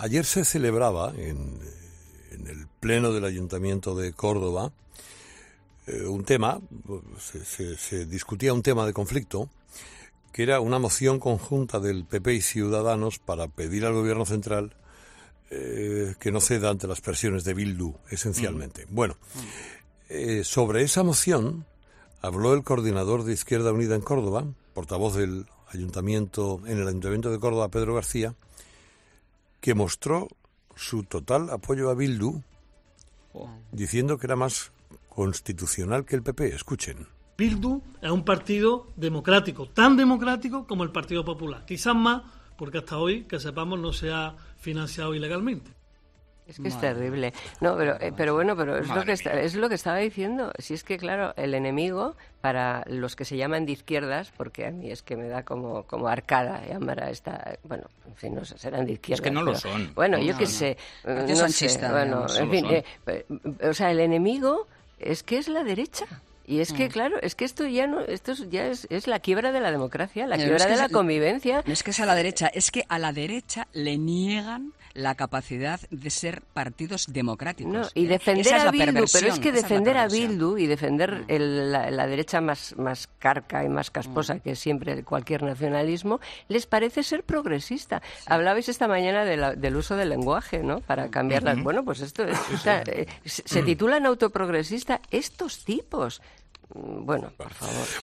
Ayer se celebraba en el pleno del Ayuntamiento de Córdoba un tema, se discutía un tema de conflicto, que era una moción conjunta del PP y Ciudadanos para pedir al Gobierno central que no ceda ante las presiones de Bildu, esencialmente. Bueno, sobre esa moción habló el coordinador de Izquierda Unida en Córdoba, portavoz del Ayuntamiento, en el Ayuntamiento de Córdoba, Pedro García, que mostró su total apoyo a Bildu, diciendo que era más constitucional que el PP. Escuchen. Bildu es un partido democrático, tan democrático como el Partido Popular, quizás más, porque hasta hoy, que sepamos, no se ha financiado ilegalmente. Es que es terrible. No, pero bueno, es lo que estaba diciendo. Si es que, claro, el enemigo, para los que se llaman de izquierdas, porque a mí es que me da como arcada llamar a esta... Bueno, en fin, no sé, serán de izquierdas. Es que no pero, lo son. Bueno, yo qué sé. No sé, bueno, en fin, o sea, el enemigo es que es la derecha. Y es que, claro, es que esto ya es la quiebra de la democracia, la quiebra de la convivencia. No es que sea la derecha, es que a la derecha le niegan la capacidad de ser partidos democráticos. No, y defender a Bildu, pero es que defender a Bildu y defender la derecha más carca y más casposa que siempre cualquier nacionalismo, les parece ser progresista. Sí. Hablabais esta mañana del uso del lenguaje, ¿no? Para cambiarlas. Bueno, pues esto se titulan autoprogresista estos tipos. Bueno, por favor.